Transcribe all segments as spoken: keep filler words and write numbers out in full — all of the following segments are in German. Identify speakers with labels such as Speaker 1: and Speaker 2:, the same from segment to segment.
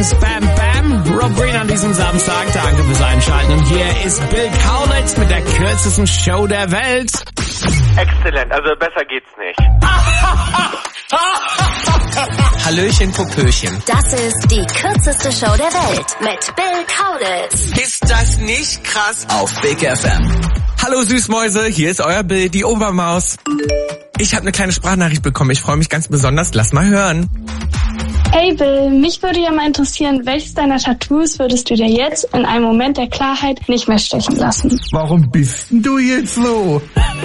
Speaker 1: ist Bam Bam. Rob Green an diesem Samstag. Danke fürs Einschalten. Und hier ist Bill Kaulitz mit der kürzesten Show der Welt.
Speaker 2: Exzellent, also besser geht's nicht.
Speaker 1: Hallöchen, Popöchen.
Speaker 3: Das ist die kürzeste Show der Welt mit Bill Kaulitz.
Speaker 1: Ist das nicht krass? Auf Big F M. Hallo Süßmäuse, hier ist euer Bill, die Obermaus. Ich habe eine kleine Sprachnachricht bekommen. Ich freue mich ganz besonders. Lass mal hören.
Speaker 4: Hey Bill, mich würde ja mal interessieren, welches deiner Tattoos würdest du dir jetzt in einem Moment der Klarheit nicht mehr stechen lassen?
Speaker 5: Warum bist denn du jetzt so?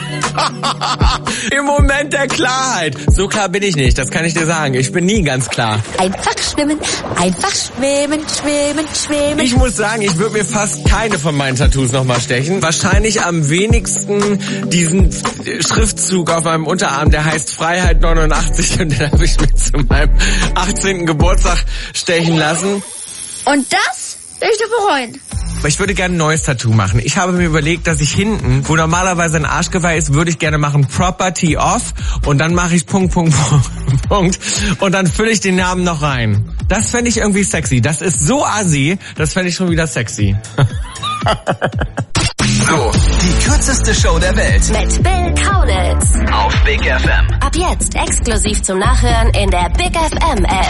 Speaker 1: Im Moment der Klarheit. So klar bin ich nicht, das kann ich dir sagen. Ich bin nie ganz klar.
Speaker 3: Einfach schwimmen, einfach schwimmen, schwimmen, schwimmen.
Speaker 1: Ich muss sagen, ich würde mir fast keine von meinen Tattoos nochmal stechen. Wahrscheinlich am wenigsten diesen Schriftzug auf meinem Unterarm, der heißt Freiheit neunundachtzig, und den habe ich mir zu meinem achtzehnten Geburtstag stechen lassen.
Speaker 3: Und das will ich doch bereuen.
Speaker 1: Ich würde gerne ein neues Tattoo machen. Ich habe mir überlegt, dass ich hinten, wo normalerweise ein Arschgeweih ist, würde ich gerne machen Property Off, und dann mache ich Punkt, Punkt, Punkt, und dann fülle ich den Namen noch rein. Das fände ich irgendwie sexy. Das ist so assi, das fände ich schon wieder sexy.
Speaker 6: So, die kürzeste Show der Welt.
Speaker 3: Mit Bill Kaulitz.
Speaker 6: Auf Big F M.
Speaker 3: Ab jetzt exklusiv zum Nachhören in der Big F M App.